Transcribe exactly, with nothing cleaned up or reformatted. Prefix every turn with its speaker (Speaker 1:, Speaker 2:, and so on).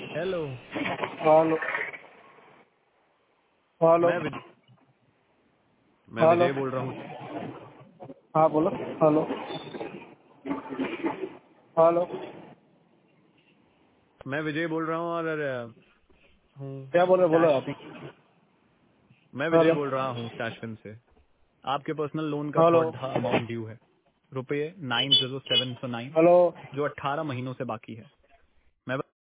Speaker 1: Hello.
Speaker 2: Hello hello
Speaker 1: मैं विज... मैं
Speaker 2: hello.
Speaker 1: विजय बोल रहा हूँ।
Speaker 2: हाँ बोलो। Hello hello.
Speaker 1: मैं विजय बोल रहा हूँ और अ, हूँ
Speaker 2: क्या बोल रहे बोलो
Speaker 1: स्टैश
Speaker 2: आप।
Speaker 1: मैं विजय
Speaker 2: हेलो
Speaker 1: बोल रहा हूँ स्टैशफिन से। आपके पर्सनल लोन का
Speaker 2: हेलो
Speaker 1: थोड़ा अमाउंट ड्यू है, रुपये nine zero seven four nine,
Speaker 2: hello
Speaker 1: जो अट्ठारह महीनों से बाकी है।